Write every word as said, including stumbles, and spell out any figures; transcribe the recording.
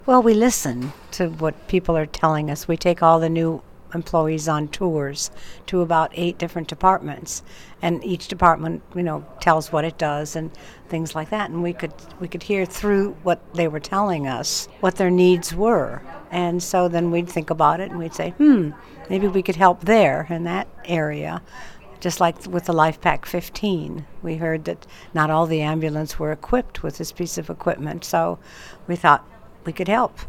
Well, we listen to what people are telling us. We take all the new employees on tours to about eight different departments, and each department, you know, tells what it does and things like that. And we could we could hear through what they were telling us what their needs were, and so then we'd think about it and we'd say, hmm, maybe we could help there in that area. Just like with the LifePak fifteen, we heard that not all the ambulance were equipped with this piece of equipment, so we thought we could help.